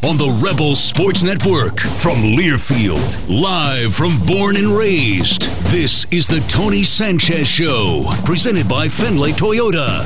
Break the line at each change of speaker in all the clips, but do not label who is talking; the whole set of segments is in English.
on the Rebel Sports Network from Learfield, live from Born and Raised. This is the Tony Sanchez Show, presented by Fenway Toyota.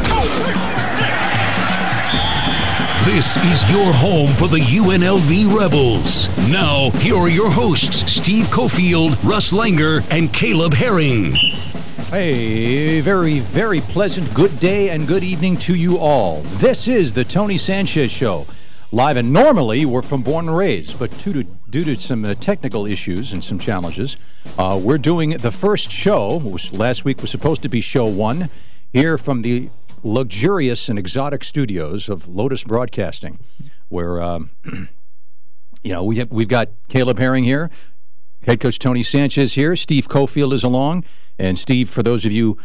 This is your home for the UNLV Rebels. Now, here are your hosts, Steve Cofield, Russ Langer, and Caleb Herring.
Hey, very, very pleasant good day and good evening to you all. This is the Tony Sanchez Show. Live, and normally we're from Born and Raised, but due to some technical issues and some challenges, we're doing the first show, which last week was supposed to be show 1, here from the luxurious and exotic studios of Lotus Broadcasting, where, we've got Caleb Herring here, head coach Tony Sanchez here, Steve Cofield is along, and Steve, for those of you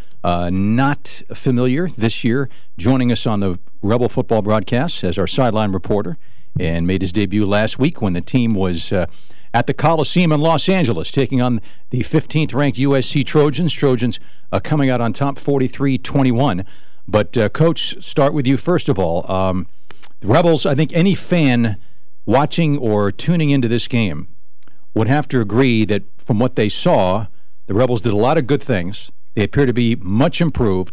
not familiar, this year joining us on the Rebel football broadcast as our sideline reporter, and made his debut last week when the team was at the Coliseum in Los Angeles, taking on the 15th-ranked USC Trojans. Trojans coming out on top 43-21. But, Coach, start with you first of all. The Rebels, I think any fan watching or tuning into this game would have to agree that from what they saw, the Rebels did a lot of good things. They appear to be much improved,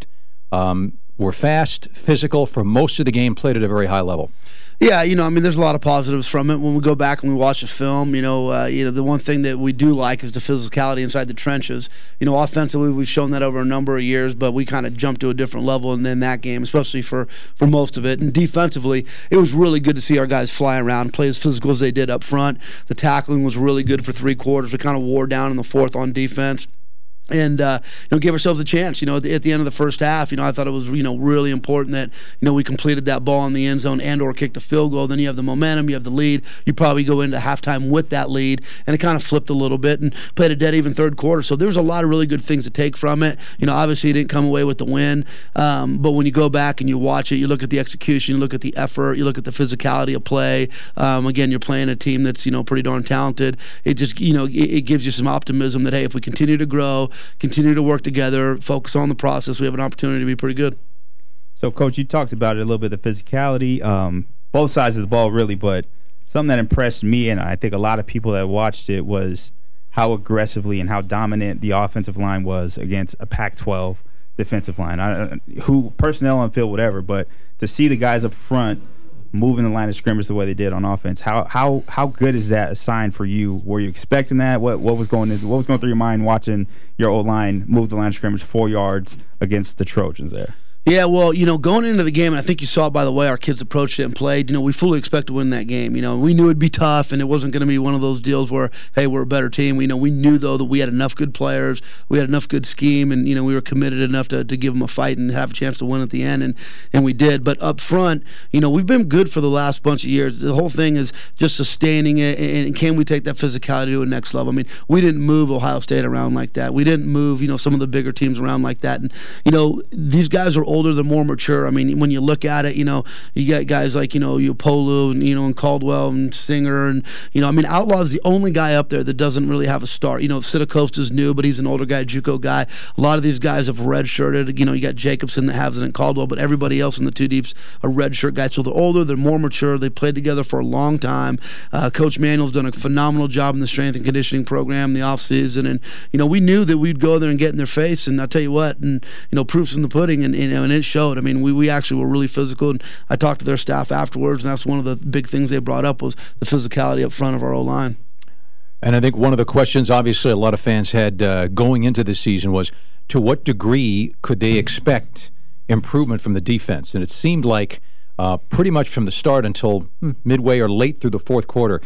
were fast, physical for most of the game, played at a very high level.
Yeah, there's a lot of positives from it. When we go back and we watch the film, the one thing that we do like is the physicality inside the trenches. Offensively, we've shown that over a number of years, but we kind of jumped to a different level in that game, especially for most of it. And defensively, it was really good to see our guys fly around, play as physical as they did up front. The tackling was really good for 3 quarters. We kind of wore down in the fourth on defense. And give ourselves a chance. At the end of the first half, I thought it was really important that we completed that ball in the end zone and/or kicked a field goal. Then you have the momentum, you have the lead. You probably go into halftime with that lead, and it kind of flipped a little bit and played a dead even third quarter. So there was a lot of really good things to take from it. Obviously, you didn't come away with the win, but when you go back and you watch it, you look at the execution, you look at the effort, you look at the physicality of play. Again, you're playing a team that's pretty darn talented. It just it gives you some optimism that hey, if we continue to grow, continue to work together, focus on the process, we have an opportunity to be pretty good.
So, Coach, you talked about it a little bit, the physicality, both sides of the ball, really, but something that impressed me, and I think a lot of people that watched it, was how aggressively and how dominant the offensive line was against a Pac-12 defensive line. Who personnel on field, whatever, but to see the guys up front moving the line of scrimmage the way they did on offense, how good is that a sign for you? Were you expecting that? What was going through your mind watching your O-line move the line of scrimmage 4 yards against the Trojans there?
Yeah, well, going into the game, and I think you saw it by the way our kids approached it and played, we fully expected to win that game. We knew it'd be tough, and it wasn't going to be one of those deals where, hey, we're a better team. We knew, though, that we had enough good players, we had enough good scheme, and, we were committed enough to give them a fight and have a chance to win at the end, and we did. But up front, we've been good for the last bunch of years. The whole thing is just sustaining it, and can we take that physicality to a next level? I mean, we didn't move Ohio State around like that. We didn't move, some of the bigger teams around like that. And, these guys are older, they're more mature. I mean, when you look at it, you got guys like, Polu and Caldwell and Singer and, Outlaw's the only guy up there that doesn't really have a start. Sitacosta's new, but he's an older guy, JUCO guy. A lot of these guys have redshirted. You got Jacobson that has it and Caldwell, but everybody else in the two deeps are redshirt guys. So they're older, they're more mature, they played together for a long time. Coach Manuel's done a phenomenal job in the strength and conditioning program in the offseason, and, we knew that we'd go there and get in their face, and I'll tell you what, and, proof's in the pudding, and it showed. I mean, we actually were really physical, and I talked to their staff afterwards, and that's one of the big things they brought up was the physicality up front of our O-line.
And I think one of the questions, obviously, a lot of fans had going into this season was, to what degree could they expect improvement from the defense? And it seemed like pretty much from the start until midway or late through the fourth quarter,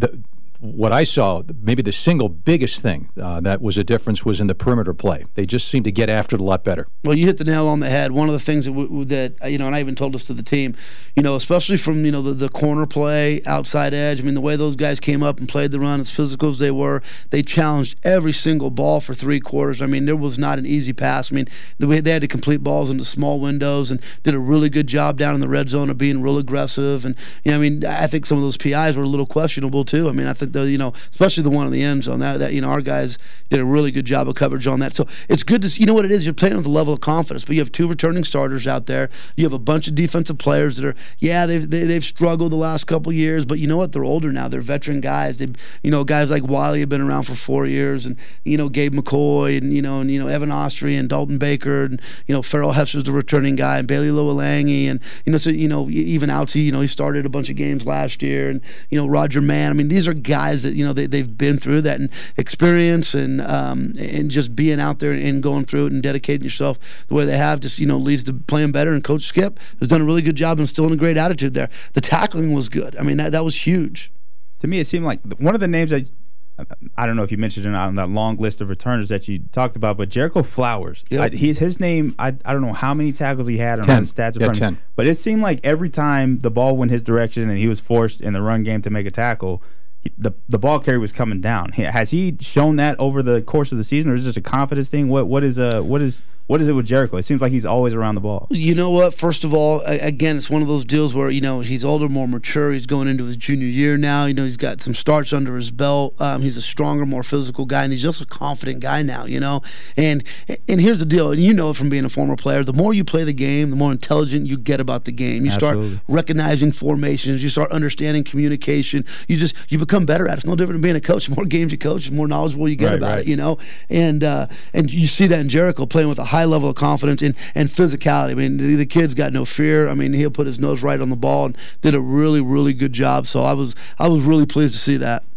what I saw, maybe the single biggest thing that was a difference was in the perimeter play. They just seemed to get after it a lot better.
Well, you hit the nail on the head. One of the things that and I even told this to the team, especially from, the corner play, outside edge. I mean, the way those guys came up and played the run, as physical as they were, they challenged every single ball for 3 quarters. I mean, there was not an easy pass. I mean, they had to complete balls into small windows and did a really good job down in the red zone of being real aggressive. And, I think some of those PIs were a little questionable, too. I mean, I think especially the one in the end zone. That our guys did a really good job of coverage on that. So it's good to see. You know what it is? You're playing with a level of confidence, but you have 2 returning starters out there. You have a bunch of defensive players that are, they've struggled the last couple years, but you know what? They're older now. They're veteran guys. Guys like Wiley have been around for 4 years, and Gabe McCoy, and Evan Ostry and Dalton Baker, and Farrell Hefner's the returning guy, and Bailey Loalangi, and even Outie, he started a bunch of games last year, and Roger Mann. I mean, these are guys that they've been through that, and experience, and just being out there and going through it and dedicating yourself the way they have just leads to playing better. And Coach Skip has done a really good job and instilling a great attitude there. The tackling was good. I mean, that was huge.
To me, it seemed like one of the names that I don't know if you mentioned it on that long list of returners that you talked about, but Jericho Flowers.
Yep.
His name, I don't know how many tackles he had on the stats in front of me, but it seemed like every time the ball went his direction and he was forced in the run game to make a tackle, the ball carry was coming down. Has he shown that over the course of the season, or is this a confidence thing? What is it with Jericho? It seems like he's always around the ball.
You know what? First of all, again, it's one of those deals where he's older, more mature. He's going into his junior year now. He's got some starts under his belt. He's a stronger, more physical guy, and he's just a confident guy now. And here's the deal, and it from being a former player. The more you play the game, the more intelligent you get about the game. You
Absolutely.
Start recognizing formations. You start understanding communication. You become better at it. It's no different than being a coach. The more games you coach, the more knowledgeable you get about it. And you see that in Jericho playing with a high level of confidence and physicality. I mean, the kid's got no fear. I mean, he'll put his nose right on the ball and did a really, really good job. So I was really pleased to see that.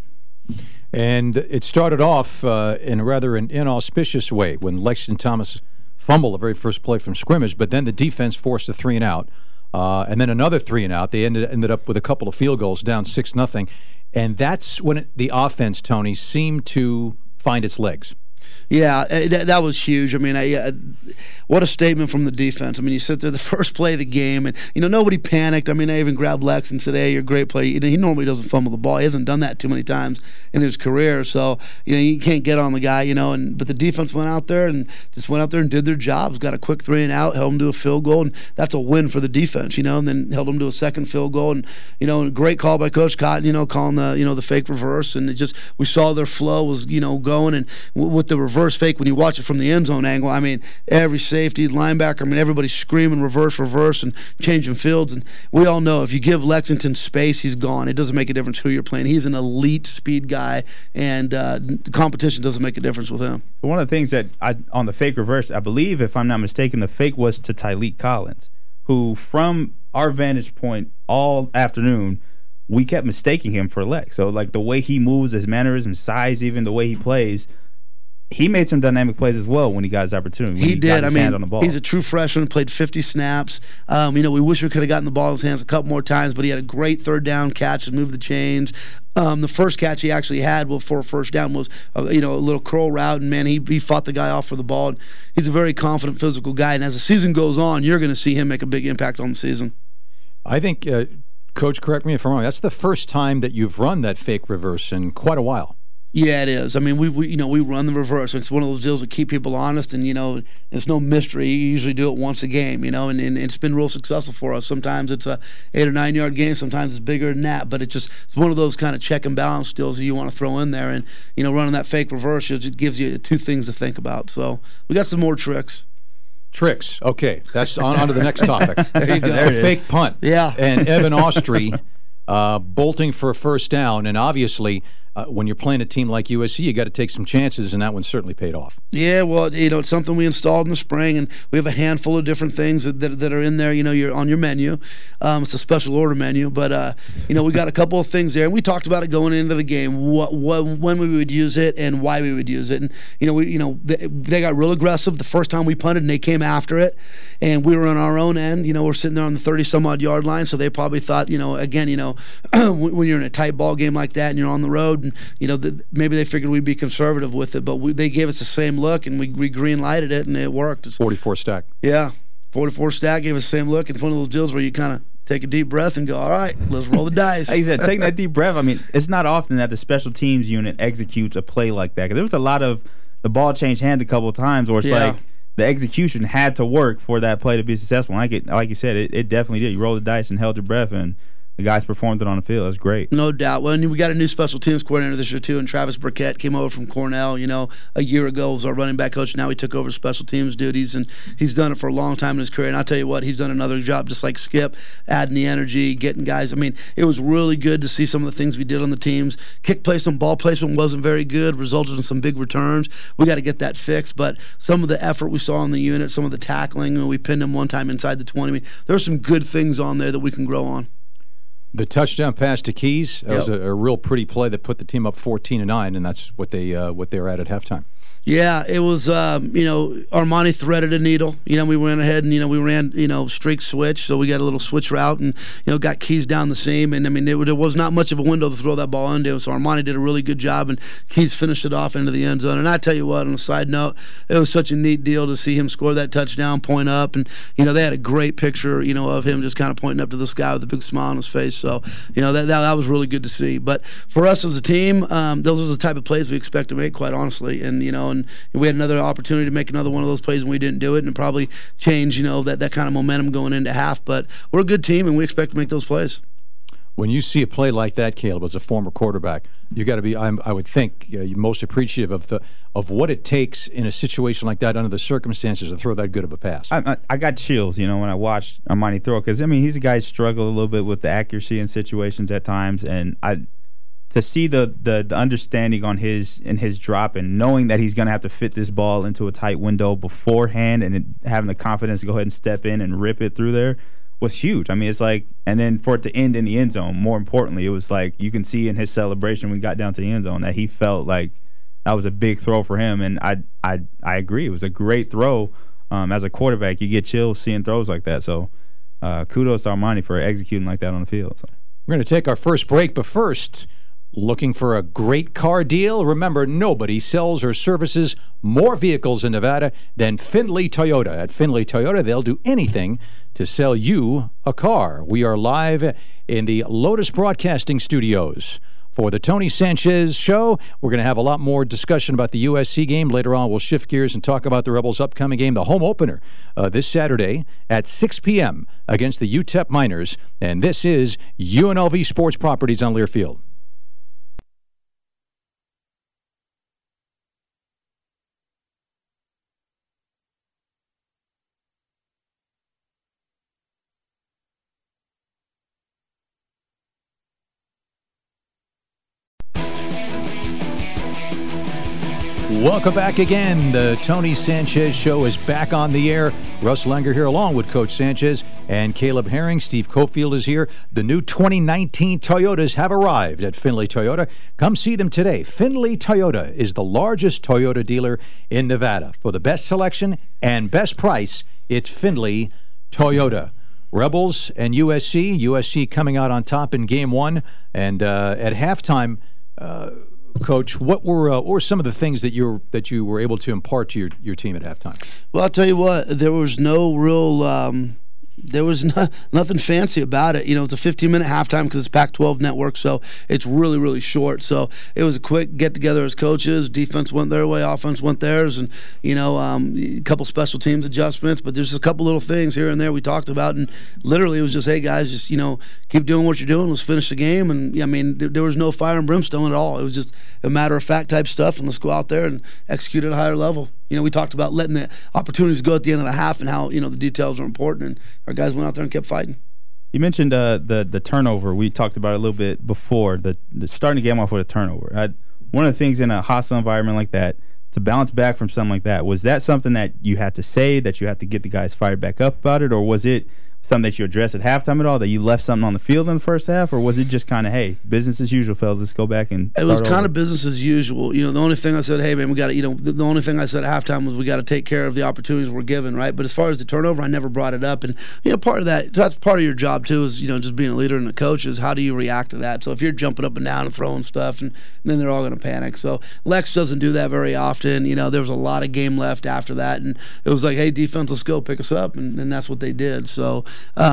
And it started off in a rather an inauspicious way when Lexington Thomas fumbled the very first play from scrimmage, but then the defense forced a 3-and-out. And then another 3-and-out. They ended up with a couple of field goals, down 6-0. And that's when the offense, Tony, seemed to find its legs.
Yeah, that was huge. I mean, what a statement from the defense. I mean, you sit there the first play of the game, and nobody panicked. I mean, I even grabbed Lex and said, "Hey, you're a great player." He normally doesn't fumble the ball. He hasn't done that too many times in his career, so you can't get on the guy. But the defense went out there and did their jobs. Got a quick 3-and-out, held him to a field goal, and that's a win for the defense. And then held him to a second field goal, and a great call by Coach Cotton. Calling the fake reverse, and we saw their flow was going, and with the reverse fake, when you watch it from the end zone angle, I mean, every safety, linebacker, I mean, everybody's screaming reverse, and changing fields. And we all know if you give Lexington space, he's gone. It doesn't make a difference who you're playing. He's an elite speed guy, and the competition doesn't make a difference with him.
One of the things that on the fake reverse, I believe, if I'm not mistaken, the fake was to Tyleek Collins, who from our vantage point all afternoon, we kept mistaking him for Lex. So, like, the way he moves, his mannerism, size, even the way he plays, he made some dynamic plays as well when he got his opportunity.
He did.
Hand on the ball.
He's a true freshman, played 50 snaps. We wish we could have gotten the ball in his hands a couple more times, but he had a great third down catch to move the chains. The first catch he actually had for a first down was a little curl route, and man, he fought the guy off for the ball. And he's a very confident, physical guy, and as the season goes on, you're going to see him make a big impact on the season.
I think, Coach, correct me if I'm wrong, that's the first time that you've run that fake reverse in quite a while.
Yeah, it is. I mean, we run the reverse. It's one of those deals that keep people honest, and it's no mystery. You usually do it once a game, and it's been real successful for us. Sometimes it's a 8 or 9 yard game. Sometimes it's bigger than that. But it's one of those kind of check and balance deals that you want to throw in there. And running that fake reverse, it gives you 2 things to think about. So we got some more tricks.
Tricks. Okay, that's on to the next topic.
There you go.
The fake punt.
Yeah.
And Evan Ostry bolting for a first down, and obviously when you're playing a team like USC, you got to take some chances, and that one certainly paid off.
Yeah, well, it's something we installed in the spring, and we have a handful of different things that are in there. You're on your menu. It's a special order menu, but we got a couple of things there, and we talked about it going into the game, when we would use it and why we would use it. And they got real aggressive the first time we punted, and they came after it, and we were on our own end. We're sitting there on the 30-some-odd yard line, so they probably thought, again, when you're in a tight ball game like that and you're on the road, and maybe they figured we'd be conservative with it, but they gave us the same look, and we green lighted it, and it worked.
44 stack.
Yeah, 44 stack gave us the same look. It's one of those deals where you kind of take a deep breath and go, all right, let's roll the dice.
Like you said, taking that deep breath. I mean, it's not often that the special teams unit executes a play like that, because there was a lot of the ball changed hand a couple of times, where it's like the execution had to work for that play to be successful. Like you said, it definitely did. You rolled the dice and held your breath, and the guys performed it on the field. That's great.
No doubt. Well, and we got a new special teams coordinator this year, too, and Travis Burkett came over from Cornell, a year ago, was our running back coach. Now he took over special teams duties, and he's done it for a long time in his career. And I'll tell you what, he's done another job just like Skip, adding the energy, getting guys. I mean, it was really good to see some of the things we did on the teams. Kick placement, ball placement wasn't very good, resulted in some big returns. We got to get that fixed, but some of the effort we saw in the unit, some of the tackling, we pinned him one time inside the 20. I mean, there were some good things on there that we can grow on.
The touchdown pass to Keys, that was a real pretty play that put the team up 14-9, and that's what they were at halftime.
Yeah, it was, Armani threaded a needle. We went ahead and, we ran, streak switch, so we got a little switch route and, got Keys down the seam. And, I mean, there was not much of a window to throw that ball into, so Armani did a really good job, and Keys finished it off into the end zone. And I tell you what, on a side note, it was such a neat deal to see him score that touchdown, point up. And, they had a great picture, of him just kind of pointing up to the sky with a big smile on his face. So, that was really good to see. But for us as a team, those are the type of plays we expect to make, quite honestly. And, and we had another opportunity to make another one of those plays and we didn't do it, and it probably change, that kind of momentum going into half. But we're a good team and we expect to make those plays.
When you see a play like that, Caleb, as a former quarterback, you got to be, I would think, you're most appreciative of what it takes in a situation like that under the circumstances to throw that good of a pass.
I got chills, when I watched Armani throw, because, he's a guy who struggled a little bit with the accuracy in situations at times, and to see the understanding on his drop and knowing that he's going to have to fit this ball into a tight window beforehand and having the confidence to go ahead and step in and rip it through there was huge. It's like, and then for it to end in the end zone, more importantly, it was like you can see in his celebration when we got down to the end zone that he felt like that was a big throw for him. And I agree. It was a great throw. As a quarterback, you get chills seeing throws like that. So kudos to Armani for executing like that on the field. So
we're going to take our first break, but first, looking for a great car deal? Remember, nobody sells or services more vehicles in Nevada than Findlay Toyota. At Findlay Toyota, they'll do anything to sell you a car. We are live in the Lotus Broadcasting Studios for the Tony Sanchez Show. We're going to have a lot more discussion about the USC game. Later on, we'll shift gears and talk about the Rebels' upcoming game, the home opener, this Saturday at 6 p.m. against the UTEP Miners. And this is UNLV Sports Properties on Learfield. Welcome back again. The Tony Sanchez Show is back on the air. Russ Langer here along with Coach Sanchez and Caleb Herring. Steve Cofield is here. The new 2019 Toyotas have arrived at Findlay Toyota. Come see them today. Findlay Toyota is the largest Toyota dealer in Nevada. For the best selection and best price, it's Findlay Toyota. Rebels and USC. USC coming out on top in Game 1. And at halftime, Coach, what were some of the things that you were able to impart to your team at halftime? Well,
I'll tell you what, there was no real there was nothing fancy about it. It's a 15-minute halftime because it's Pac-12 network, so it's really, really short. So it was a quick get-together as coaches. Defense went their way, offense went theirs, and, a couple special teams adjustments. But there's a couple little things here and there we talked about, and literally it was just, hey, guys, just, keep doing what you're doing. Let's finish the game. And, there was no fire and brimstone at all. It was just a matter-of-fact type stuff, and let's go out there and execute at a higher level. We talked about letting the opportunities go at the end of the half and how, the details are important, and our guys went out there and kept fighting.
You mentioned the turnover. We talked about it a little bit before, the starting the game off with a turnover. One of the things in a hostile environment like that, to bounce back from something like that, was that something that you had to say, that you had to get the guys fired back up about it, or was it something that you addressed at halftime at all, that you left something on the field in the first half, or was it just kind of, hey, business as usual, fellas, let's go back and start
It was kind
over?
of business as usual. The only thing I said, hey, man, we got to, the only thing I said at halftime was we got to take care of the opportunities we're given, right? But as far as the turnover, I never brought it up. And, part of that's part of your job, too, is, just being a leader and a coach is how do you react to that? So if you're jumping up and down and throwing stuff, and then they're all going to panic. So Lex doesn't do that very often. There was a lot of game left after that, and it was like, hey, defense, let's go, pick us up, and that's what they did. So,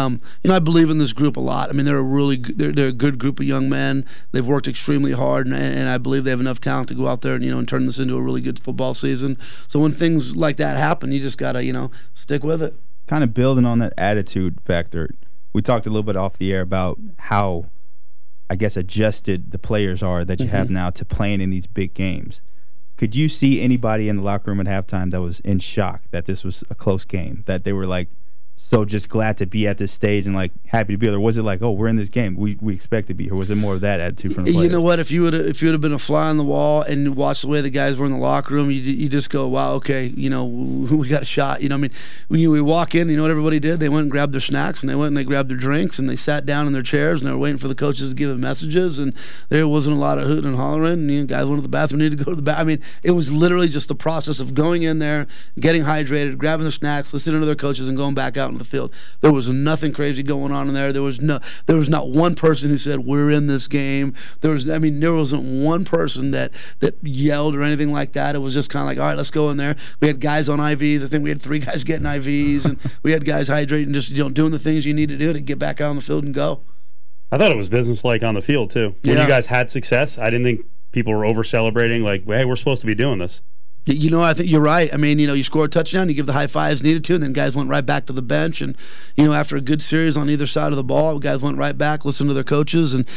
I believe in this group a lot. I mean, they're a good group of young men. They've worked extremely hard, and I believe they have enough talent to go out there and and turn this into a really good football season. So when things like that happen, you just gotta stick with it.
Kind of building on that attitude factor. we talked a little bit off the air about how, I guess, adjusted the players are that you have now to playing in these big games. Could you see anybody in the locker room at halftime that was in shock that this was a close game, that they were like so just glad to be at this stage and like happy to be there? Was it like, oh, we're in this game, we expect to be, or was it more of that attitude from the players?
You know what? If you would have been a fly on the wall and watched the way the guys were in the locker room, you just go, wow, okay, you know, we got a shot. You know, I mean, when we walk in, you know what everybody did? They went and grabbed their snacks, and they went and they grabbed their drinks, and they sat down in their chairs, and they were waiting for the coaches to give them messages, and there wasn't a lot of hooting and hollering. And, you know, guys went to the bathroom, needed to go to the bathroom. I mean, it was literally just the process of going in there, getting hydrated, grabbing their snacks, listening to their coaches, and going back out into the field. There was nothing crazy going on in there. There was not one person who said we're in this game. There wasn't one person that yelled or anything like that. It was just kind of like, all right, let's go in there. We had guys on IVs. I think we had 3 guys getting IVs, and we had guys hydrating, just doing the things you need to do to get back out on the field and go.
I thought it was business-like on the field too. When you guys had success, I didn't think people were over-celebrating. Like, hey, we're supposed to be doing this.
You know, I think you're right. I mean, you know, you score a touchdown, you give the high fives needed to, and then guys went right back to the bench. And, you know, after a good series on either side of the ball, guys went right back, listened to their coaches. And,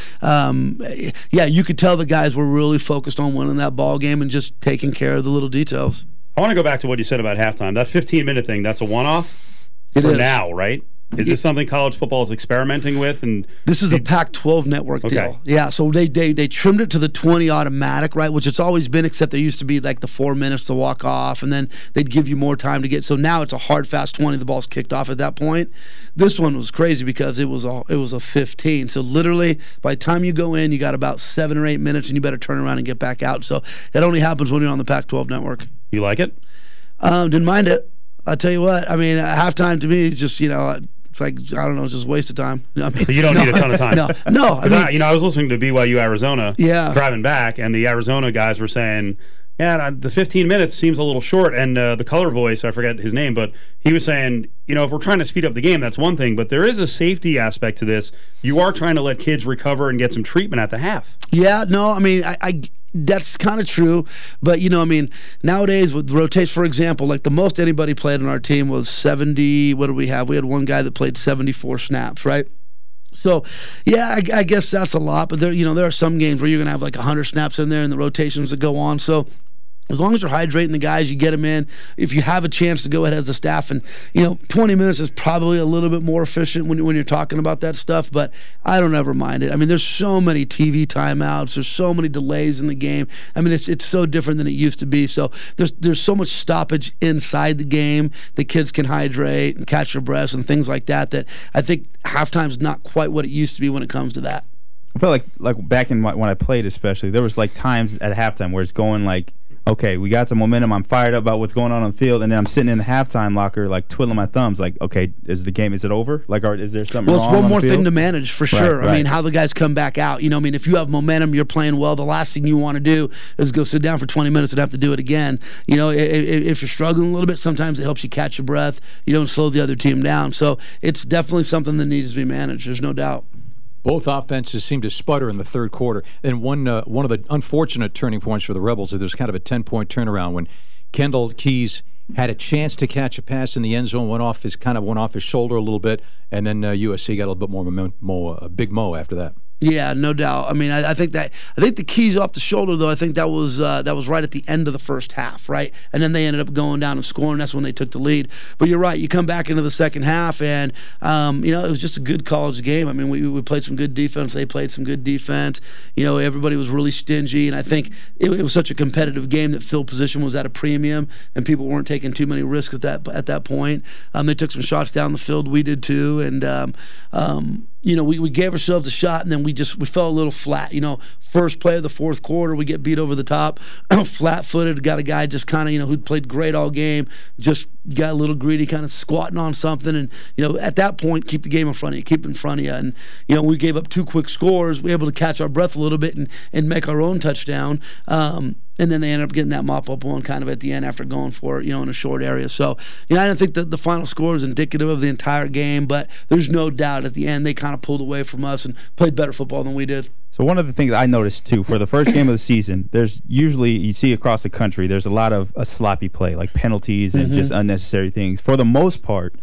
you could tell the guys were really focused on winning that ball game and just taking care of the little details.
I want to go back to what you said about halftime. That 15-minute thing, that's a one-off for now, right? Is this something college football is experimenting with? And
this is a Pac-12 network deal. Yeah, so they trimmed it to the 20 automatic, right, which it's always been, except there used to be like the 4 minutes to walk off, and then they'd give you more time to get. So now it's a hard, fast 20. The ball's kicked off at that point. This one was crazy because it was a 15. So literally, by the time you go in, you got about 7 or 8 minutes, and you better turn around and get back out. So it only happens when you're on the Pac-12 network.
You like it?
Didn't mind it. I'll tell you what. I mean, halftime to me is just, you know, it's like, I don't know, it's just a waste of time. I mean,
so you don't need a ton of time.
No.
I was listening to BYU Arizona driving back, and the Arizona guys were saying, yeah, the 15 minutes seems a little short. And the color voice, I forget his name, but he was saying, you know, if we're trying to speed up the game, that's one thing, but there is a safety aspect to this. You are trying to let kids recover and get some treatment at the half.
Yeah, no, I mean, I that's kind of true, but, you know, I mean, nowadays with rotation, for example, like the most anybody played on our team was 70. What did we have? We had one guy that played 74 snaps, right? So, yeah, I guess that's a lot, but there are some games where you're going to have like 100 snaps in there and the rotations that go on. So, as long as you're hydrating the guys, you get them in. If you have a chance to go ahead as a staff, and 20 minutes is probably a little bit more efficient when you're talking about that stuff. But I don't ever mind it. I mean, there's so many TV timeouts. There's so many delays in the game. I mean, it's so different than it used to be. So there's so much stoppage inside the game that kids can hydrate and catch their breaths and things like that. That I think halftime's not quite what it used to be when it comes to that.
I feel like back in when I played, especially, there was like times at halftime where it's going like, okay, we got some momentum. I'm fired up about what's going on the field, and then I'm sitting in the halftime locker, like twiddling my thumbs, like, okay, is it over? Like, is there something wrong?
Well, it's one more thing to manage for sure.
Right.
I mean, how the guys come back out. I mean, if you have momentum, you're playing well. The last thing you want to do is go sit down for 20 minutes and have to do it again. If you're struggling a little bit, sometimes it helps you catch your breath. You don't slow the other team down. So it's definitely something that needs to be managed. There's no doubt.
Both offenses seemed to sputter in the third quarter. And one of the unfortunate turning points for the Rebels is there's kind of a 10-point turnaround when Kendall Keys had a chance to catch a pass in the end zone, went off his shoulder a little bit, and then USC got a little bit more Big Mo after that.
Yeah, no doubt. I mean, I think the Keys off the shoulder, though. I think that was right at the end of the first half, right? And then they ended up going down and scoring. That's when they took the lead. But you're right. You come back into the second half, and it was just a good college game. I mean, we played some good defense. They played some good defense. Everybody was really stingy, and I think it was such a competitive game that field position was at a premium, and people weren't taking too many risks at that point. They took some shots down the field. We did too, and we gave ourselves a shot, and then we fell a little flat. First play of the fourth quarter, we get beat over the top, flat-footed. Got a guy just kind of, who played great all game, just got a little greedy, kind of squatting on something. And, at that point, keep the game in front of you, keep it in front of you. And, we gave up 2 quick scores. We were able to catch our breath a little bit and make our own touchdown. And then they ended up getting that mop-up one kind of at the end after going for it, in a short area. So, I don't think that the final score is indicative of the entire game, but there's no doubt at the end they kind of pulled away from us and played better football than we did.
So one of the things I noticed, too, for the first game of the season, there's usually, you see across the country, there's a lot of sloppy play, like penalties and just unnecessary things. For the most part,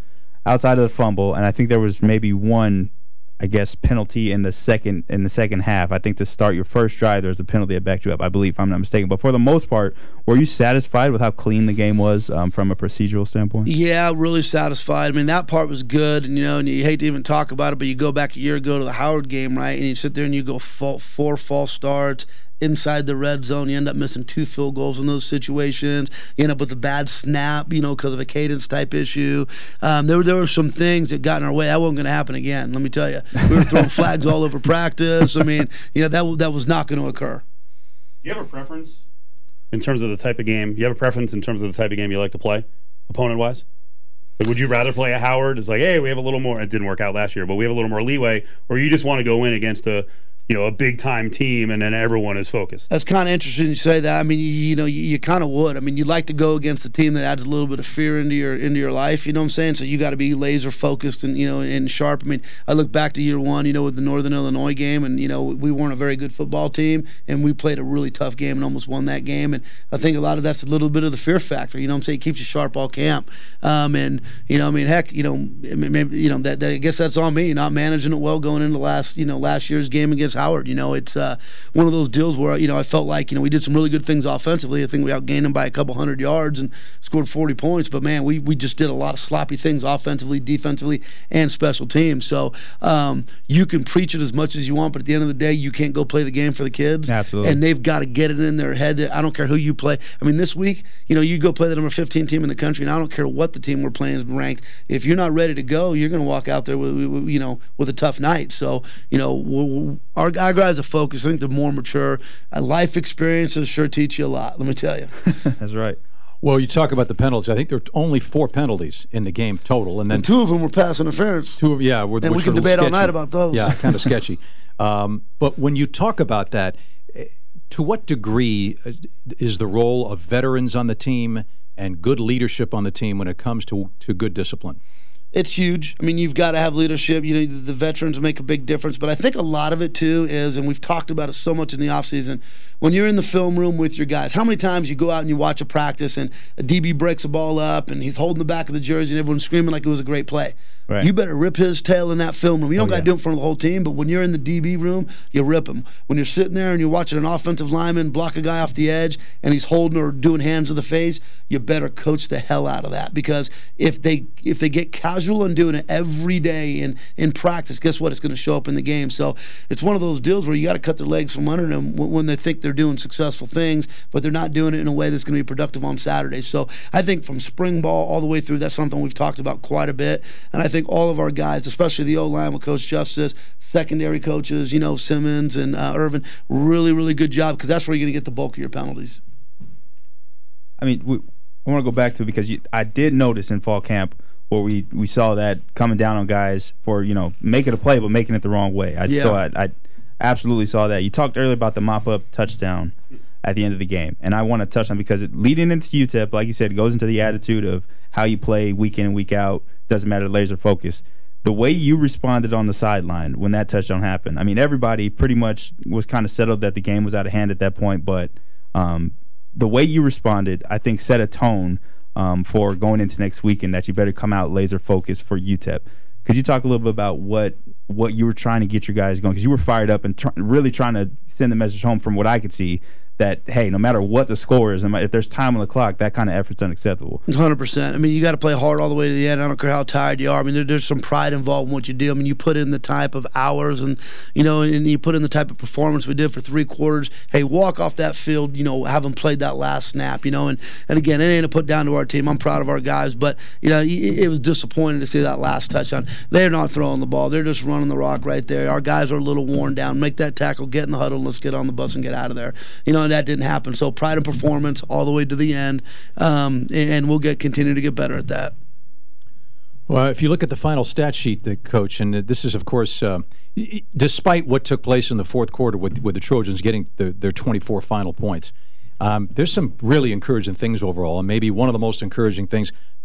outside of the fumble, and I think there was maybe one, I guess, penalty in the second half. I think to start your first drive, there was a penalty that backed you up, I believe, if I'm not mistaken. But for the most part, were you satisfied with how clean the game was from a procedural standpoint?
Yeah, really satisfied. I mean, that part was good, and and you hate to even talk about it, but you go back a year ago to the Howard game, right, and you sit there and you go 4 false starts inside the red zone. You end up missing 2 field goals in those situations. You end up with a bad snap, because of a cadence type issue. There were some things that got in our way. That wasn't going to happen again, let me tell you. We were throwing flags all over practice. I mean, that was not going to occur.
Do you have a preference in terms of the type of game? You have a preference in terms of the type of game you like to play, opponent-wise? Like, would you rather play a Howard? It's like, hey, we have a little more. It didn't work out last year, but we have a little more leeway. Or you just want to go in against a big-time team, and then everyone is focused.
That's kind of interesting you say that. I mean, you kind of would. I mean, you'd like to go against a team that adds a little bit of fear into your life, you know what I'm saying? So you got to be laser-focused and, and sharp. I mean, I look back to year 1, with the Northern Illinois game, and, we weren't a very good football team, and we played a really tough game and almost won that game. And I think a lot of that's a little bit of the fear factor, you know what I'm saying? It keeps you sharp all camp. And, heck, maybe, I guess that's on me, not managing it well going into last year's game against Howard. It's one of those deals where I felt like we did some really good things offensively. I think we outgained them by a couple hundred yards and scored 40 points. But man, we just did a lot of sloppy things offensively, defensively, and special teams. So you can preach it as much as you want, but at the end of the day, you can't go play the game for the kids.
Absolutely.
And they've got to get it in their head that I don't care who you play. I mean, this week, you go play the number 15 team in the country, and I don't care what the team we're playing is ranked. If you're not ready to go, you're going to walk out there with a tough night. So our guys are focused. I think they're more mature. Life experiences sure teach you a lot, let me tell you.
That's right.
Well, you talk about the penalties. I think there are only 4 penalties in the game total, and then
2 of them were pass interference.
And we can
debate all night about those.
Yeah, kind of sketchy. But when you talk about that, to what degree is the role of veterans on the team and good leadership on the team when it comes to good discipline?
It's huge. I mean, you've got to have leadership. The veterans make a big difference. But I think a lot of it, too, is, and we've talked about it so much in the offseason, when you're in the film room with your guys, how many times you go out and you watch a practice and a DB breaks a ball up and he's holding the back of the jersey and everyone's screaming like it was a great play. Right. You better rip his tail in that film room. You don't got to do it in front of the whole team, but when you're in the DB room, you rip him. When you're sitting there and you're watching an offensive lineman block a guy off the edge and he's holding or doing hands to the face, you better coach the hell out of that, because if they get casual and doing it every day in practice, guess what? It's going to show up in the game. So it's one of those deals where you got to cut their legs from under them when they think they're doing successful things, but they're not doing it in a way that's going to be productive on Saturday. So I think from spring ball all the way through, that's something we've talked about quite a bit. And I think all of our guys, especially the O-line with Coach Justice, secondary coaches, Simmons and Irvin, really, really good job, because that's where you're going to get the bulk of your penalties.
I mean, I want to go back to it because I did notice in fall camp where we saw that coming down on guys for, making a play but making it the wrong way. I absolutely saw that. You talked earlier about the mop-up touchdown at the end of the game, and I want to touch on, because leading into UTEP, like you said, goes into the attitude of how you play week in and week out. Doesn't matter, laser focus. The way you responded on the sideline when that touchdown happened, I mean, everybody pretty much was kind of settled that the game was out of hand at that point, but the way you responded, I think, set a tone for going into next weekend, that you better come out laser focused for UTEP. Could you talk a little bit about what you were trying to get your guys going? Because you were fired up and really trying to send the message home, from what I could see, that, hey, no matter what the score is, if there's time on the clock, that kind of effort's unacceptable.
100%. I mean, you got to play hard all the way to the end. I don't care how tired you are. I mean, there's some pride involved in what you do. I mean, you put in the type of hours and you put in the type of performance we did for 3 quarters. Hey, walk off that field, having played that last snap, and again, it ain't a put down to our team. I'm proud of our guys, but, it was disappointing to see that last touchdown. They're not throwing the ball. They're just running the rock right there. Our guys are a little worn down. Make that tackle, get in the huddle, and let's get on the bus and get out of there. And that didn't happen. So pride and performance all the way to the end, and we'll continue to get better at that.
Well, if you look at the final stat sheet, the coach, and this is, of course, despite what took place in the fourth quarter with the Trojans getting their 24 final points, there's some really encouraging things overall, and maybe one of the most encouraging things,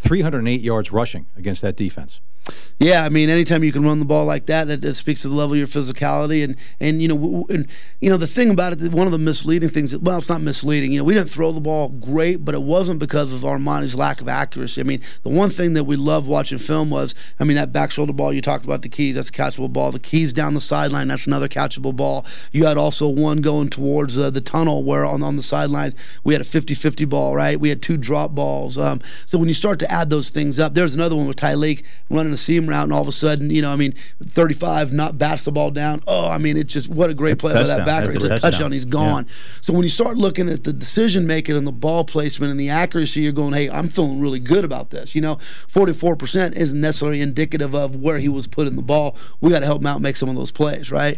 308 yards rushing against that defense.
Yeah, I mean, anytime you can run the ball like that, that speaks to the level of your physicality. And the thing about it, one of the misleading things, well, it's not misleading. We didn't throw the ball great, but it wasn't because of Armani's lack of accuracy. I mean, the one thing that we loved watching film was, that back shoulder ball you talked about, the keys, that's a catchable ball. The keys down the sideline, that's another catchable ball. You had also one going towards the tunnel where on the sideline we had a 50-50 ball, right? We had 2 drop balls. So when you start to add those things up, there's another one with Tyleek running a seam route, and all of a sudden, 35 not bats the ball down. It's just what a great play by that backer. It's a touchdown. He's gone. Yeah. So when you start looking at the decision making and the ball placement and the accuracy, you're going, hey, I'm feeling really good about this. 44% isn't necessarily indicative of where he was putting the ball. We got to help him out make some of those plays, right?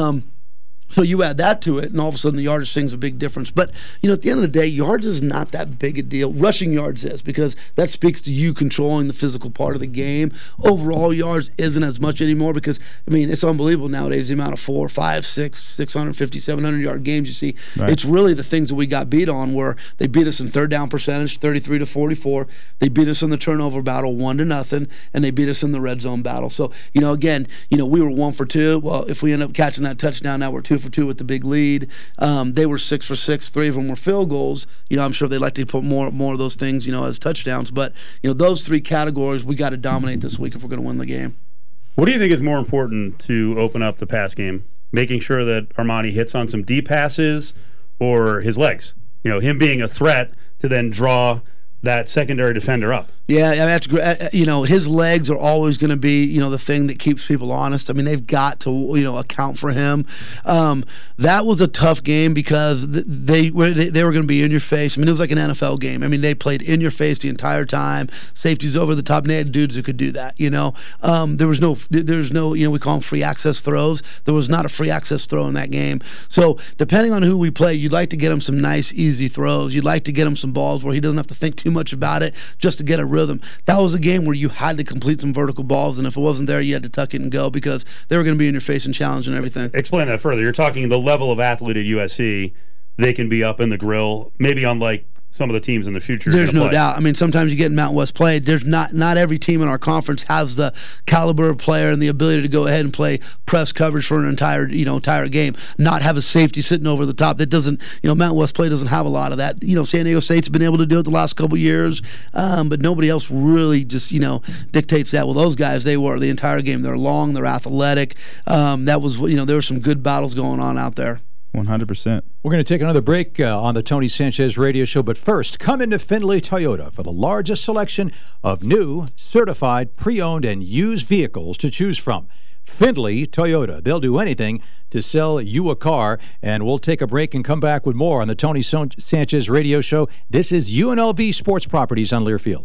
So you add that to it, and all of a sudden the yardage thing's a big difference. But, at the end of the day, yards is not that big a deal. Rushing yards is, because that speaks to you controlling the physical part of the game. Overall yards isn't as much anymore because, it's unbelievable nowadays the amount of 4, 5, 6, 650, 700-yard games you see. Right. It's really the things that we got beat on where they beat us in third down percentage, 33-44. They beat us in the turnover battle, 1-0, and they beat us in the red zone battle. So, again, we were 1 for 2. Well, if we end up catching that touchdown, now we're 2 for 2 with the big lead. They were 6 for 6. 3 of them were field goals. I'm sure they'd like to put more of those things, as touchdowns. But, those 3 categories, we got to dominate this week if we're going to win the game.
What do you think is more important to open up the pass game? Making sure that Armani hits on some deep passes or his legs? Him being a threat to then draw that secondary defender up.
Yeah, that's his legs are always going to be, the thing that keeps people honest. They've got to, account for him. That was a tough game because they were going to be in your face. it was like an NFL game. They played in your face the entire time. Safeties over the top, and they had dudes who could do that. There was no, we call them free access throws. There was not a free access throw in that game. So depending on who we play, you'd like to get him some nice, easy throws. You'd like to get him some balls where he doesn't have to think too much about it just to get a rhythm. That was a game where you had to complete some vertical balls, and if it wasn't there, you had to tuck it and go because they were going to be in your face and challenge and everything.
Explain that further. You're talking the level of athlete at USC. They can be up in the grill, maybe unlike some of the teams in the future.
There's no doubt. Sometimes you get in Mountain West play. There's not every team in our conference has the caliber of player and the ability to go ahead and play press coverage for an entire game. Not have a safety sitting over the top. That doesn't, Mountain West play doesn't have a lot of that. San Diego State's been able to do it the last couple years, but nobody else really just dictates that. Well, those guys, they were the entire game. They're long, they're athletic. That was there were some good battles going on out there.
100%.
We're going to take another break on the Tony Sanchez Radio Show, but first, come into Findlay Toyota for the largest selection of new, certified, pre-owned, and used vehicles to choose from. Findlay Toyota. They'll do anything to sell you a car, and we'll take a break and come back with more on the Tony Sanchez Radio Show. This is UNLV Sports Properties on Learfield.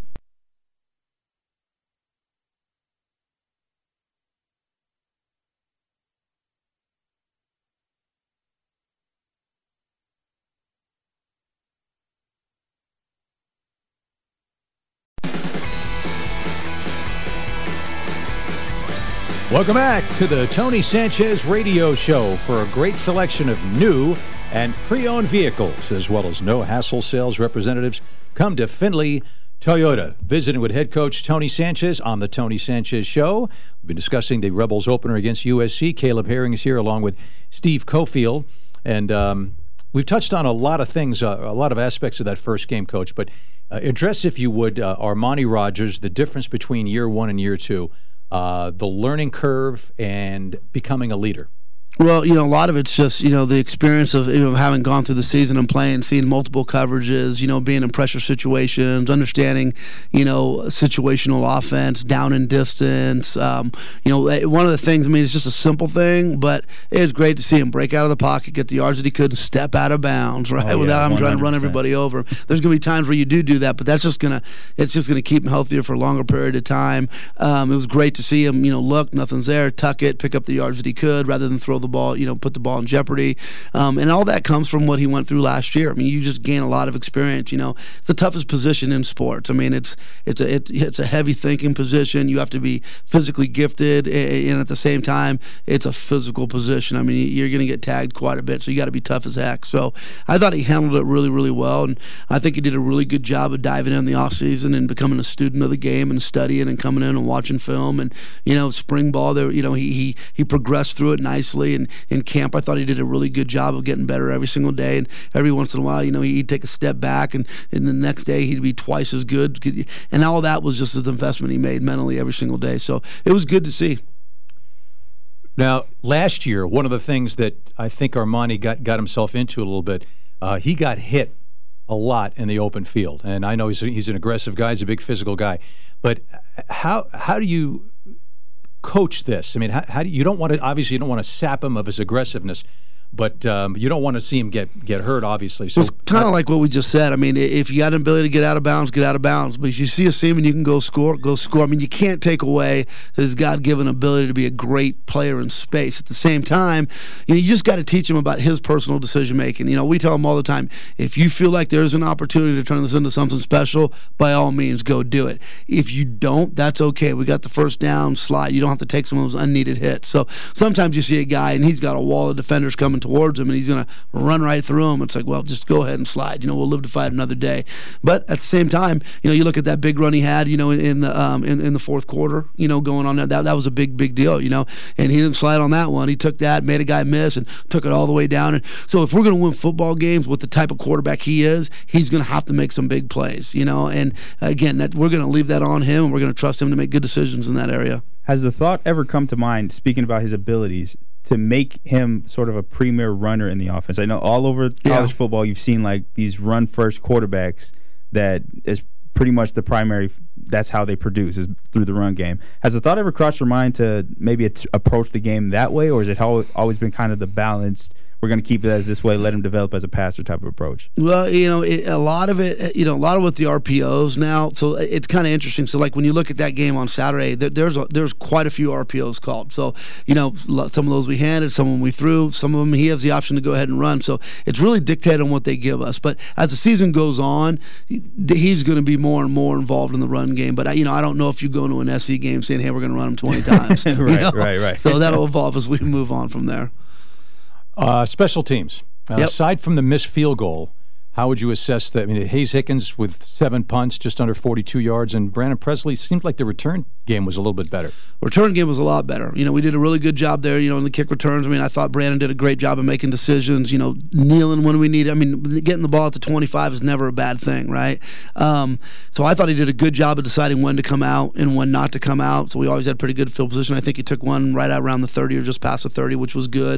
Welcome back to the Tony Sanchez Radio Show for a great selection of new and pre-owned vehicles, as well as no-hassle sales representatives. Come to Findlay Toyota. Visiting with head coach Tony Sanchez on the Tony Sanchez Show. We've been discussing the Rebels opener against USC. Caleb Herring is here along with Steve Cofield. And we've touched on a lot of things, a lot of aspects of that first game, Coach. But address, if you would, Armani Rogers, the difference between year 1 and year 2. The learning curve and becoming a leader.
Well, a lot of it's just, the experience of having gone through the season and playing, seeing multiple coverages, being in pressure situations, understanding, situational offense, down and distance. One of the things, it's just a simple thing, but it was great to see him break out of the pocket, get the yards that he could, and step out of bounds, right? Without him trying to run everybody over. There's going to be times where you do that, but it's just going to keep him healthier for a longer period of time. It was great to see him, look, nothing's there, tuck it, pick up the yards that he could, rather than throw the ball, put the ball in jeopardy. And all that comes from what he went through last year. I mean, you just gain a lot of experience. It's the toughest position in sports. I mean, it's a heavy thinking position. You have to be physically gifted, and at the same time, it's a physical position. I mean, you're going to get tagged quite a bit, so you got to be tough as heck. So I thought he handled it really, really well, and I think he did a really good job of diving in the offseason and becoming a student of the game and studying and coming in and watching film. And spring ball there, he progressed through it nicely. And in camp, I thought he did a really good job of getting better every single day. And every once in a while, he'd take a step back, and the next day he'd be twice as good. And all that was just his investment he made mentally every single day. So it was good to see.
Now, last year, one of the things that I think Armani got himself into a little bit, he got hit a lot in the open field. And I know he's an aggressive guy, he's a big physical guy. But how do you coach this? I mean, how do you don't want to sap him of his aggressiveness, but you don't want to see him get hurt, obviously. So
it's kind of like what we just said. I mean, if you got an ability to get out of bounds, get out of bounds. But if you see a seam and you can go score. I mean, you can't take away his God-given ability to be a great player in space. At the same time, you just got to teach him about his personal decision-making. We tell him all the time, if you feel like there's an opportunity to turn this into something special, by all means, go do it. If you don't, that's okay. We got the first down slide. You don't have to take some of those unneeded hits. So sometimes you see a guy, and he's got a wall of defenders coming towards him, and he's going to run right through him. It's like, well, just go ahead and slide. We'll live to fight another day. But at the same time, you look at that big run he had, in the fourth quarter, going on there. That was a big deal, and he didn't slide on that one. He took that, made a guy miss, and took it all the way down. And so if we're going to win football games with the type of quarterback he is, he's going to have to make some big plays, And again, we're going to leave that on him, and we're going to trust him to make good decisions in that area.
Has the thought ever come to mind, speaking about his abilities, to make him sort of a premier runner in the offense? I know all over college football you've seen like these run-first quarterbacks that is pretty much the primary, that's how they produce, is through the run game. Has the thought ever crossed your mind to maybe approach the game that way, or has it always been kind of the balanced, we're going to keep it as this way, let him develop as a passer type of approach?
Well, a lot of it, a lot of with the RPOs now, so it's kind of interesting. So, like when you look at that game on Saturday, there's quite a few RPOs called. So, some of those we handed, some of them we threw, some of them he has the option to go ahead and run. So it's really dictated on what they give us. But as the season goes on, he's going to be more and more involved in the run game. But I don't know if you go into an SC game saying, hey, we're going to run him 20 times.
Right.
So that'll evolve as we move on from there.
Special teams. Aside from the missed field goal, how would you assess that? I mean, Hayes Hickens with 7 punts, just under 42 yards, and Brandon Presley seemed like the return game was a little bit better.
Return game was a lot better. We did a really good job there, in the kick returns. I mean, I thought Brandon did a great job of making decisions, kneeling when we need it. I mean, getting the ball at the 25 is never a bad thing, right? So I thought he did a good job of deciding when to come out and when not to come out. So we always had pretty good field position. I think he took one right out around the 30 or just past the 30, which was good.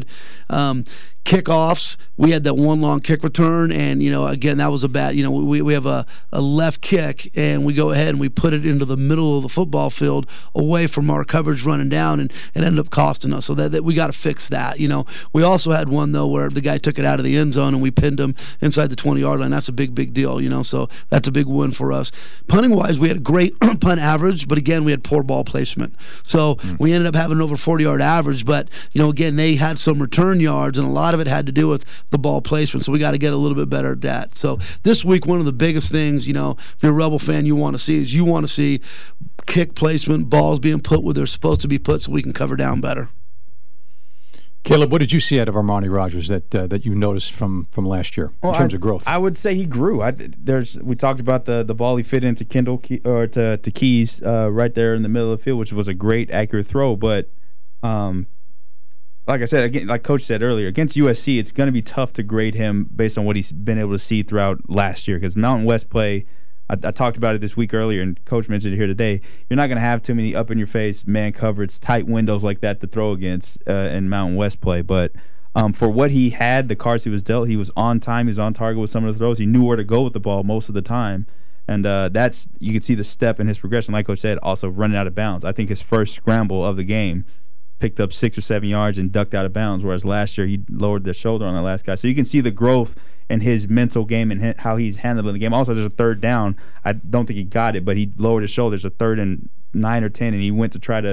Kickoffs, we had that one long kick return, and again, that was a bad. We have a left kick, and we go ahead and we put it into the middle of the football field, away from our coverage running down, and it ended up costing us. So that we got to fix that. We also had one though where the guy took it out of the end zone, and we pinned him inside the 20-yard line. That's a big deal. So that's a big win for us. Punting wise, we had a great punt average, but again, we had poor ball placement. So we ended up having an over 40-yard average, but again, they had some return yards, and a lot of it had to do with the ball placement, so we got to get a little bit better at that. So this week, one of the biggest things, if you're a Rebel fan, you want to see kick placement, balls being put where they're supposed to be put, so we can cover down better.
Caleb, what did you see out of Armani Rogers that you noticed from last year in terms of growth?
I would say he grew. We talked about the ball he fit into to Keys right there in the middle of the field, which was a great accurate throw, but like I said, again, like Coach said earlier, against USC, it's going to be tough to grade him based on what he's been able to see throughout last year, because Mountain West play, I talked about it this week earlier, and Coach mentioned it here today, you're not going to have too many up-in-your-face, man coverage, tight windows like that to throw against in Mountain West play. But for what he had, the cards he was dealt, he was on time, he was on target with some of the throws, he knew where to go with the ball most of the time. And you can see the step in his progression, like Coach said, also running out of bounds. I think his first scramble of the game picked up 6 or 7 yards and ducked out of bounds, whereas last year he lowered the shoulder on the last guy. So you can see the growth in his mental game and how he's handling the game. Also, there's a third down. I don't think he got it, but he lowered his shoulder. There's a 3rd and 9 or 10, and he went to try to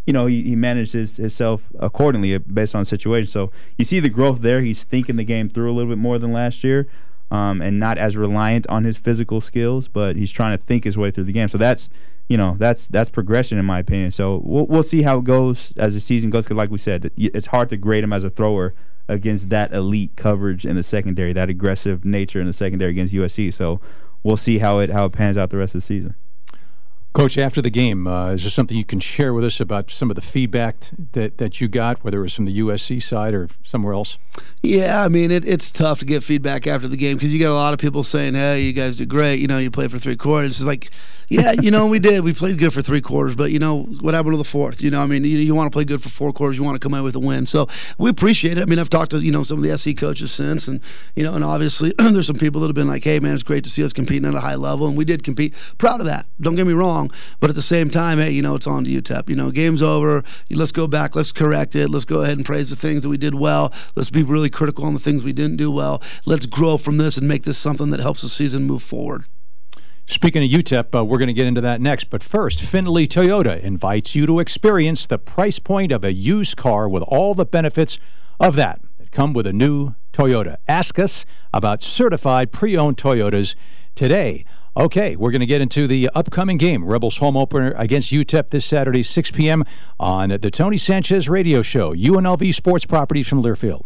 he managed himself accordingly based on the situation. So you see the growth there. He's thinking the game through a little bit more than last year, and not as reliant on his physical skills, but he's trying to think his way through the game. So that's progression in my opinion. So we'll see how it goes as the season goes. Because like we said, it's hard to grade him as a thrower against that elite coverage in the secondary, that aggressive nature in the secondary against USC. So we'll see how it pans out the rest of the season.
Coach, after the game, is there something you can share with us about some of the feedback that you got, whether it was from the USC side or somewhere else?
Yeah, I mean, it's tough to get feedback after the game because you got a lot of people saying, hey, you guys did great. You played for 3 quarters. It's like, yeah, we did. We played good for 3 quarters, but, what happened to the fourth? I mean, you want to play good for 4 quarters. You want to come out with a win. So we appreciate it. I mean, I've talked to, some of the SC coaches since, and, and obviously there's some people that have been like, hey, man, it's great to see us competing at a high level, and we did compete. Proud of that. Don't get me wrong. But at the same time, hey, it's on to UTEP. Game's over. Let's go back. Let's correct it. Let's go ahead and praise the things that we did well. Let's be really critical on the things we didn't do well. Let's grow from this and make this something that helps the season move forward.
Speaking of UTEP, we're going to get into that next. But first, Findlay Toyota invites you to experience the price point of a used car with all the benefits of that come with a new Toyota. Ask us about certified pre-owned Toyotas today. Okay, we're going to get into the upcoming game, Rebels home opener against UTEP this Saturday, 6 p.m. on the Tony Sanchez Radio Show, UNLV Sports Properties from Learfield.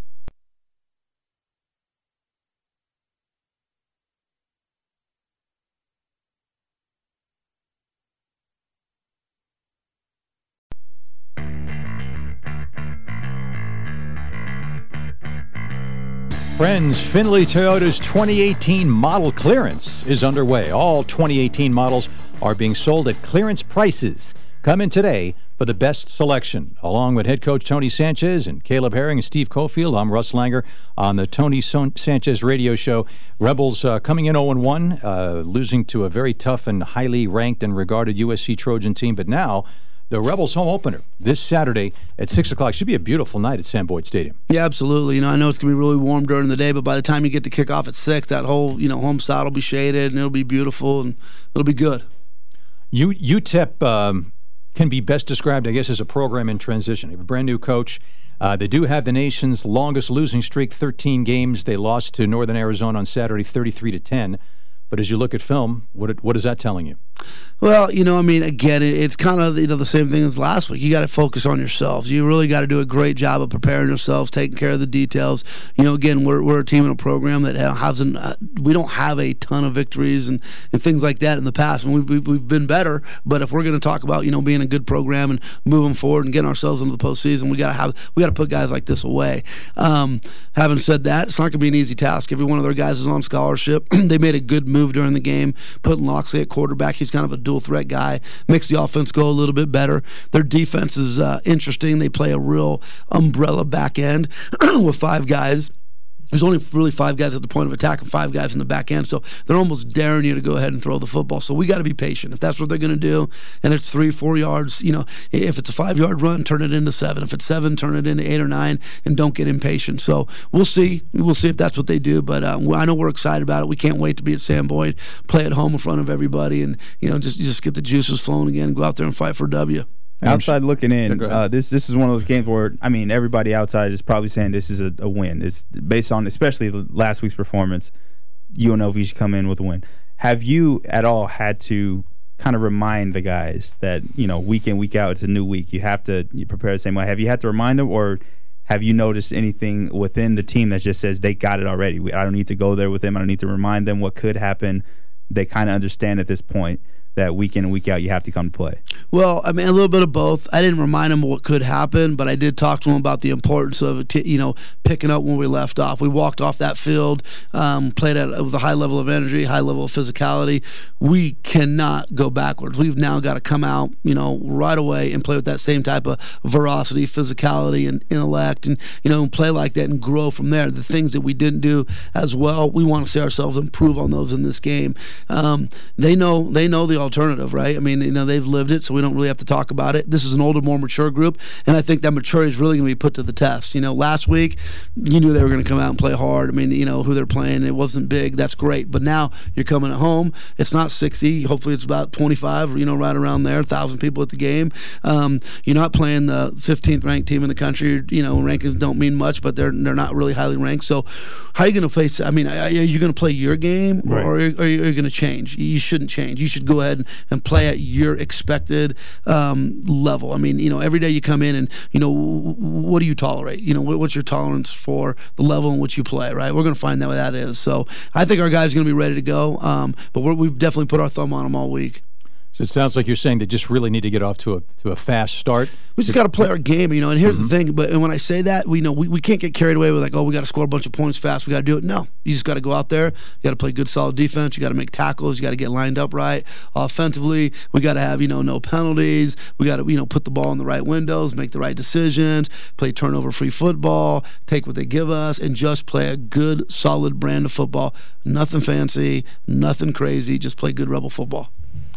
Friends, Findlay Toyota's 2018 model clearance is underway. All 2018 models are being sold at clearance prices. Come in today for the best selection. Along with head coach Tony Sanchez and Caleb Herring and Steve Cofield, I'm Russ Langer on the Tony Sanchez Radio Show. Rebels coming in 0-1, losing to a very tough and highly ranked and regarded USC Trojan team, but now the Rebels home opener this Saturday at 6 o'clock. Should be a beautiful night at Sam Boyd Stadium.
Yeah, absolutely. I know it's going to be really warm during the day, but by the time you get to kick off at 6, that whole, home side will be shaded, and it'll be beautiful, and it'll be good.
UTEP can be best described, I guess, as a program in transition. They have a brand new coach. They do have the nation's longest losing streak, 13 games. They lost to Northern Arizona on Saturday, 33-10. But as you look at film, what is that telling you?
Well, again, it's kind of the same thing as last week. You got to focus on yourselves. You really got to do a great job of preparing yourselves, taking care of the details. Again, we're a team and a program that hasn't. We don't have a ton of victories and things like that in the past, and we've been better. But if we're going to talk about being a good program and moving forward and getting ourselves into the postseason, we got to put guys like this away. Having said that, it's not going to be an easy task. Every one of their guys is on scholarship. They made a good move during the game, putting Loxley at quarterback. He's kind of a dual threat guy, makes the offense go a little bit better. Their defense is interesting. They play a real umbrella back end with 5 guys. There's only really 5 guys at the point of attack and 5 guys in the back end, so they're almost daring you to go ahead and throw the football. So we got to be patient. If that's what they're going to do, and it's 3-4 yards, if it's a 5-yard run, turn it into 7. If it's 7, turn it into 8 or 9, and don't get impatient. So we'll see. We'll see if that's what they do, but I know we're excited about it. We can't wait to be at Sam Boyd, play at home in front of everybody, and just get the juices flowing again and go out there and fight for a W.
Outside looking in, this is one of those games where, everybody outside is probably saying this is a win. It's based on, especially last week's performance, UNLV should come in with a win. Have you at all had to kind of remind the guys that, week in, week out, it's a new week. You have to prepare the same way. Have you had to remind them, or have you noticed anything within the team that just says they got it already? I don't need to go there with them. I don't need to remind them what could happen. They kind of understand at this point that week in and week out you have to come to play?
Well, a little bit of both. I didn't remind him what could happen, but I did talk to him about the importance of picking up when we left off. We walked off that field, played with a high level of energy, high level of physicality. We cannot go backwards. We've now got to come out, right away and play with that same type of veracity, physicality, and intellect, and play like that and grow from there. The things that we didn't do as well, we want to see ourselves improve on those in this game. They know the alternative, right? I mean, they've lived it, so we don't really have to talk about it. This is an older, more mature group, and I think that maturity is really going to be put to the test. Last week, you knew they were going to come out and play hard. I mean, who they're playing, it wasn't big. That's great. But now you're coming at home. It's not 60. Hopefully it's about 25, right around there, 1,000 people at the game. You're not playing the 15th ranked team in the country. Rankings don't mean much, but they're not really highly ranked. So how are you going to face? I mean, are you going to play your game, right, or are you going to change? You shouldn't change. You should go ahead and play at your expected level. I mean, every day you come in and, what do you tolerate? What's your tolerance for the level in which you play, right? We're going to find out what that is. So I think our guys are going to be ready to go, but we've definitely put our thumb on them all week.
So it sounds like you're saying they just really need to get off to a fast start.
We just got to play our game, And here's the thing, and when I say that, we can't get carried away with we got to score a bunch of points fast. We got to do it. No, you just got to go out there. You got to play good, solid defense. You got to make tackles. You got to get lined up right. Offensively, we got to have no penalties. We got to put the ball in the right windows, make the right decisions, play turnover-free football, take what they give us, and just play a good, solid brand of football. Nothing fancy, nothing crazy. Just play good Rebel football.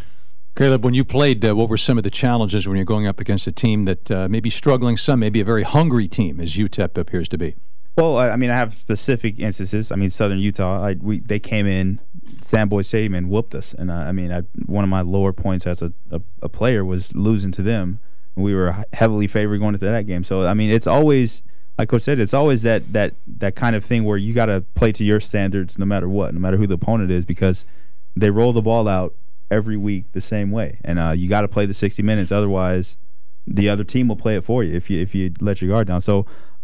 Caleb, when you played, what were some of the challenges when you're going up against a team that may be struggling, some may be a very hungry team, as UTEP appears to be?
Well, I have specific instances. Southern Utah, they came in, Sandboy Stadium, and whooped us. And, one of my lower points as a player was losing to them. We were heavily favored going into that game. So, it's always, like Coach said, it's always that kind of thing where you got to play to your standards no matter what, no matter who the opponent is, because they roll the ball out every week the same way, and you got to play the 60 minutes. Otherwise, the other team will play it for you if you let your guard down. So,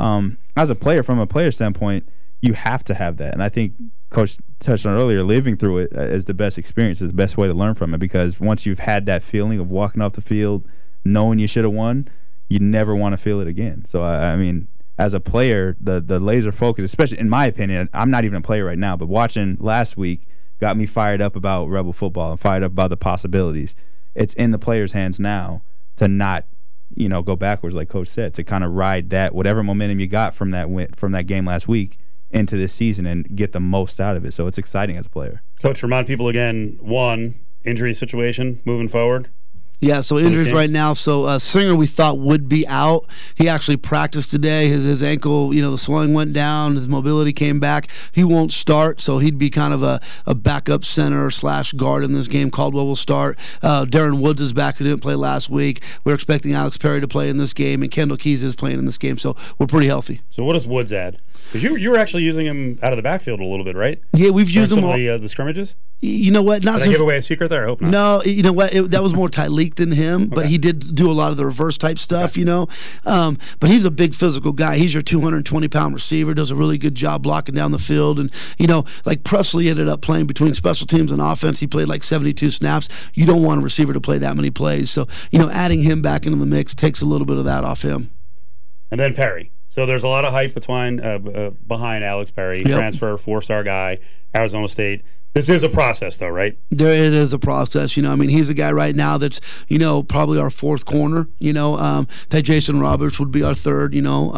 as a player, from a player standpoint, you have to have that. And I think Coach touched on earlier, living through it is the best experience, is the best way to learn from it. Because once you've had that feeling of walking off the field, knowing you should have won, you never want to feel it again. So, as a player, the laser focus, especially in my opinion, I'm not even a player right now, but watching last week got me fired up about Rebel football and fired up about the possibilities. It's in the players' hands now to not, go backwards, like Coach said, to kind of ride that whatever momentum you got from that game last week into this season and get the most out of it. So it's exciting as a player.
Coach, remind people again, injury situation moving forward.
Yeah, so injuries right now. So Singer, we thought would be out. He actually practiced today. His ankle, the swelling went down. His mobility came back. He won't start, so he'd be kind of a backup center / guard in this game. Caldwell will start. Darren Woods is back, who didn't play last week. We're expecting Alex Perry to play in this game, and Kendall Keys is playing in this game, so we're pretty healthy.
So what does Woods add? Because you were actually using him out of the backfield a little bit, right?
Yeah, we've used him all.
The scrimmages?
You know what?
Did I give away a secret there? I hope not.
No, you know what? That was more Tyleek than him, but he did do a lot of the reverse type stuff, But he's a big physical guy. He's your 220-pound receiver, does a really good job blocking down the field. And, like Presley ended up playing between special teams and offense. He played like 72 snaps. You don't want a receiver to play that many plays. So, adding him back into the mix takes a little bit of that off him.
And then Perry. So there's a lot of hype behind Alex Perry, transfer, 4-star guy, Arizona State. This is a process, though, right?
It is a process. He's a guy right now that's, probably our fourth corner. Jason Roberts would be our third,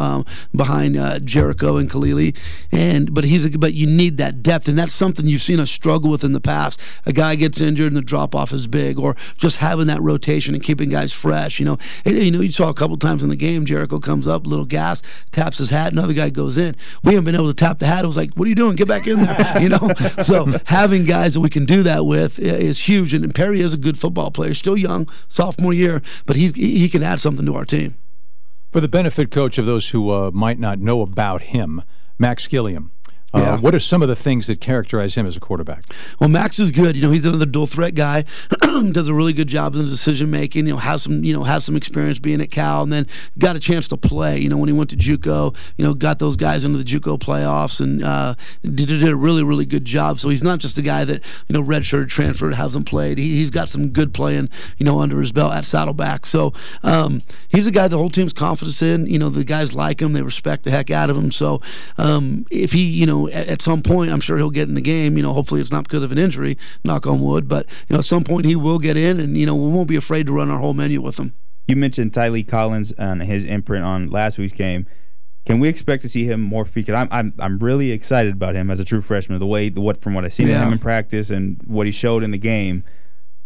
behind Jericho and Khalili. But you need that depth, and that's something you've seen us struggle with in the past. A guy gets injured and the drop-off is big, or just having that rotation and keeping guys fresh. You saw a couple times in the game, Jericho comes up, little gas, taps his hat, another guy goes in. We haven't been able to tap the hat. It was like, what are you doing? Get back in there, So having guys that we can do that with is huge. And Perry is a good football player, still young, sophomore year, but he can add something to our team.
For the benefit, Coach, of those who might not know about him, Max Gilliam. What are some of the things that characterize him as a quarterback?
Well, Max is good. He's another dual threat guy. Does a really good job in the decision making. Has some experience being at Cal, and then got a chance to play. When he went to JUCO, got those guys into the JUCO playoffs, and did a really, really good job. So he's not just a guy that redshirted, transferred, hasn't played. He's got some good playing under his belt at Saddleback. So he's a guy the whole team's confidence in. The guys like him, they respect the heck out of him. So if he at some point, I'm sure he'll get in the game. Hopefully it's not because of an injury, knock on wood, but at some point he will get in, and we won't be afraid to run our whole menu with him.
You mentioned Tyleek Collins and his imprint on last week's game. Can we expect to see him more featured? I'm really excited about him as a true freshman. From what I seen of him in practice and what he showed in the game.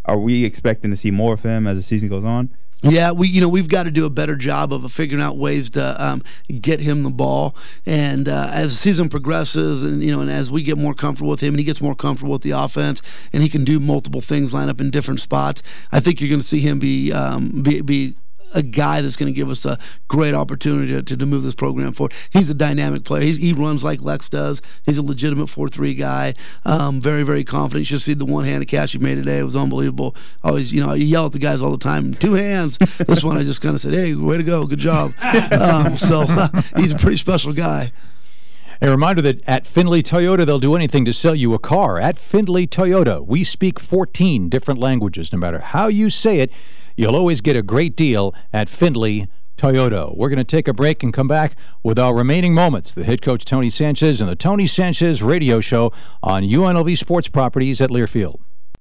Are we expecting to see more of him as the season goes on?
Yeah, we've got to do a better job of figuring out ways to get him the ball. And as the season progresses, and as we get more comfortable with him, and he gets more comfortable with the offense, and he can do multiple things, line up in different spots, I think you're going to see him be a guy that's going to give us a great opportunity to move this program forward. He's a dynamic player. He runs like Lex does. He's a legitimate 4-3 guy. Very, very confident. You should see the one-handed catch he made today. It was unbelievable. Always, you yell at the guys all the time, 2 hands. This one I just kind of said, hey, way to go, good job. So he's a pretty special guy.
A reminder that at Findlay Toyota, they'll do anything to sell you a car. At Findlay Toyota, we speak 14 different languages. No matter how you say it, you'll always get a great deal at Findlay Toyota. We're going to take a break and come back with our remaining moments. The head coach, Tony Sanchez, and the Tony Sanchez Radio Show on UNLV Sports Properties at Learfield.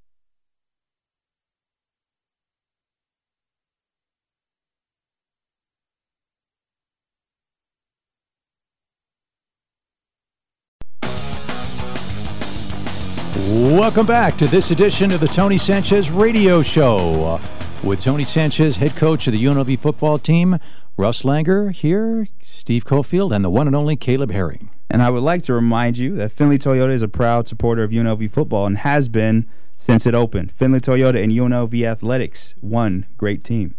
Welcome back to this edition of the Tony Sanchez Radio Show with Tony Sanchez, head coach of the UNLV football team, Russ Langer here, Steve Cofield, and the one and only Caleb Herring.
And I would like to remind you that Findlay Toyota is a proud supporter of UNLV football and has been since it opened. Findlay Toyota and UNLV Athletics, one great team.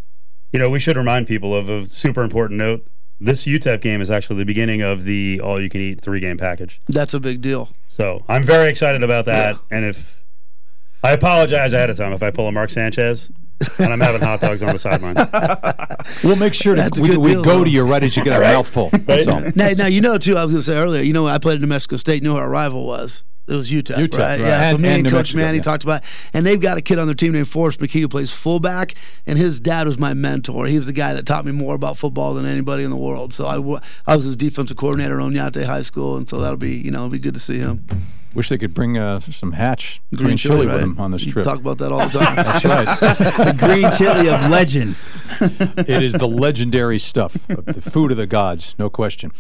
We should remind people of a super important note. This UTEP game is actually the beginning of the all-you-can-eat 3-game package.
That's a big deal.
So I'm very excited about that. Yeah. And if I apologize ahead of time if I pull a Mark Sanchez and I'm having hot dogs on the sideline.
We'll make sure that we go to you right as you get a mouthful. That's all.
Now, too, I was going to say earlier, I played in New Mexico State, knew who our rival was. It was UTEP, right? Yeah, so me and Coach Manny talked about it. And they've got a kid on their team named Forrest McKee who plays fullback, and his dad was my mentor. He was the guy that taught me more about football than anybody in the world. So I was his defensive coordinator at Oñate High School, and so that'll be, it'll be good to see him.
Wish they could bring some Hatch green chili with them on this trip.
Talk about that all the time.
That's right.
The green chili of legend.
It is the legendary stuff, the food of the gods, no question.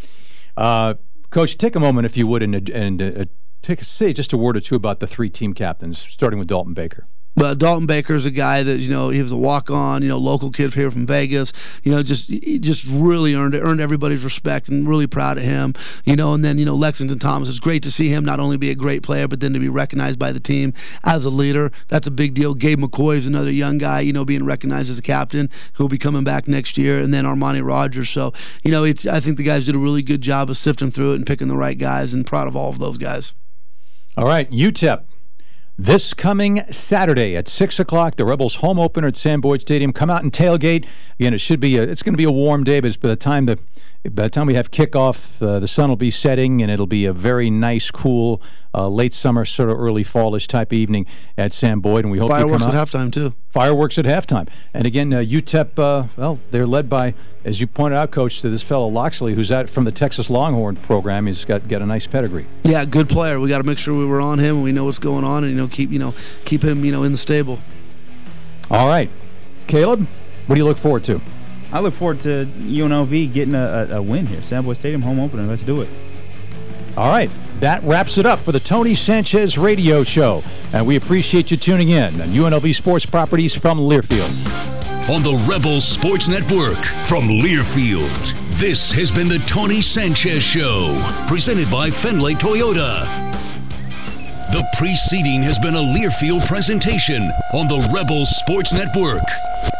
Coach, take a moment, if you would, and say just a word or two about the 3 team captains, starting with Dalton Baker.
But Dalton Baker's a guy that, he was a walk-on, local kid here from Vegas, he just really earned everybody's respect, and really proud of him, and then, Lexington Thomas, it's great to see him not only be a great player, but then to be recognized by the team as a leader. That's a big deal. Gabe McCoy is another young guy, being recognized as a captain, who'll be coming back next year, and then Armani Rogers. So, I think the guys did a really good job of sifting through it and picking the right guys, and proud of all of those guys.
All right, UTEP. This coming Saturday at 6 o'clock, the Rebels home opener at Sam Boyd Stadium. Come out and tailgate. Again, it's going to be a warm day, but by the time we have kickoff, the sun will be setting, and it'll be a very nice, cool, late summer, sort of early fallish type evening at Sam Boyd. And we hope
fireworks
you come out.
At halftime too.
Fireworks at halftime. And again, UTEP, they're led by, as you pointed out, Coach, to this fellow Loxley, who's from the Texas Longhorn program. He's got a nice pedigree.
Yeah, good player. We got to make sure we were on him, and we know what's going on, and keep him in the stable.
All right, Caleb, what do you look forward to?
I look forward to UNLV getting a win here. Sam Boyd Stadium home opener. Let's do it.
All right. That wraps it up for the Tony Sanchez Radio Show. And we appreciate you tuning in on UNLV Sports Properties from Learfield.
On the Rebel Sports Network from Learfield, this has been the Tony Sanchez Show, presented by Findlay Toyota. The preceding has been a Learfield presentation on the Rebel Sports Network.